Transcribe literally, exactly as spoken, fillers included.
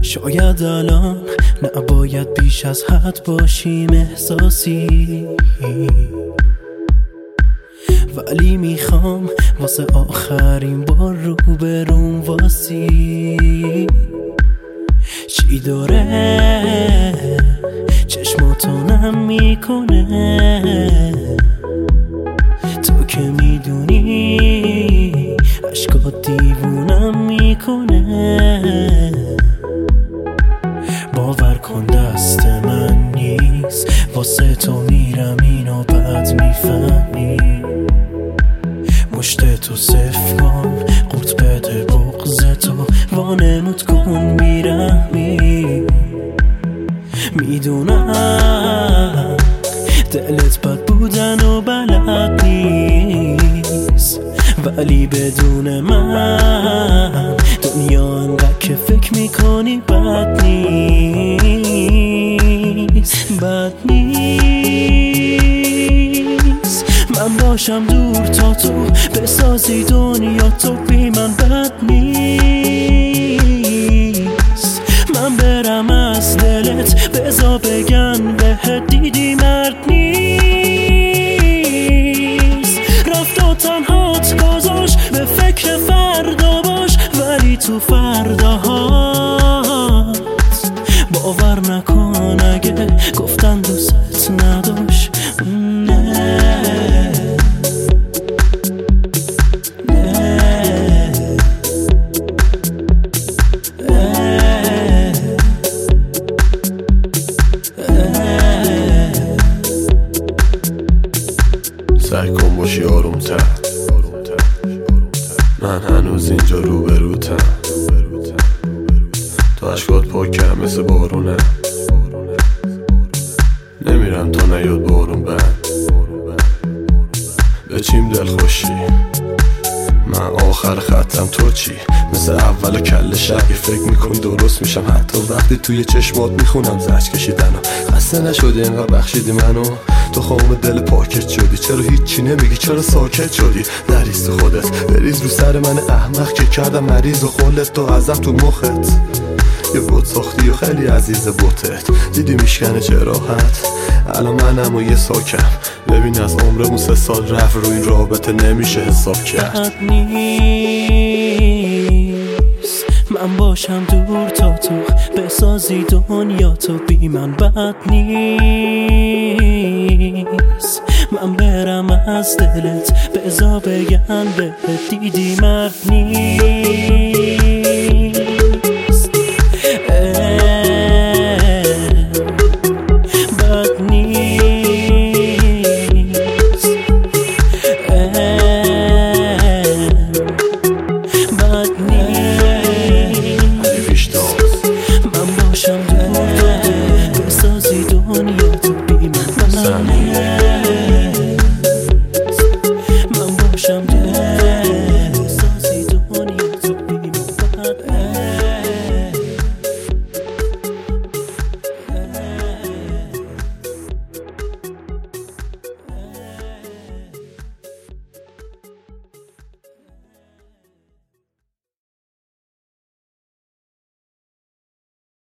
شاید الان نباید بیش از حد باشیم احساسی، ولی میخوام واسه آخرین بار رو بروم واسی. چی داره چشماتو نم میکنه، تو که میدونی عشقات دیوونم میکنه. باور کن دست من نیست، واسه تو میرم اینو بد میفهمی. مشت تو صف کن، قورت بده بغض تو، وانمود کن میرمی. میدونم دلت بد بودن و بلد نیست، ولی بدون من دنیا انقدر که فکر میکنی بد نیست. بد نیست من باشم دور تا تو بسازی دنیا تو بی من. بد نیست من برم از دلت بزا بگن بهت دیدی مرد نیست. رفت و تنهات گذاش به فکر فردا باش، ولی تو فرداهات باور نکن اگه گفتن دوست نداشت. سعی کن باشی آرومتر، من هنوز اینجا روبروتم. تو عشقات پاکم مثل بارونه، نمیرم تا نیاد بارون بند. به چیم دل خوشی من آخر خطم تو چی؟ مثل اول کل شب فکر میکنی درست میشم، حتی وقتی توی چشمات میخونم زج کشیدن و خسته نشدی اینقدر بخشیدی منو. تو خام دل پاکت شدی، چرا هیچی نمیگی؟ چرا ساکت شدی؟ نریز تو خودت، بریز رو سر من احمق که کردم مریض و خلت تو ازم تو مخت. یه بوت ساختی و خیلی عزیز بوتت، دیدی میشکنه چه راحت. الان منم و یه ساکم، ببین از عمرمون سه سال رفت رو این رابطه نمیشه حساب کرد. بد نیست من باشم دور تا تو بسازی دنیا تو بی من. بد نیست من برم از دلت بزا بگن بهت دیدی مرد نیست.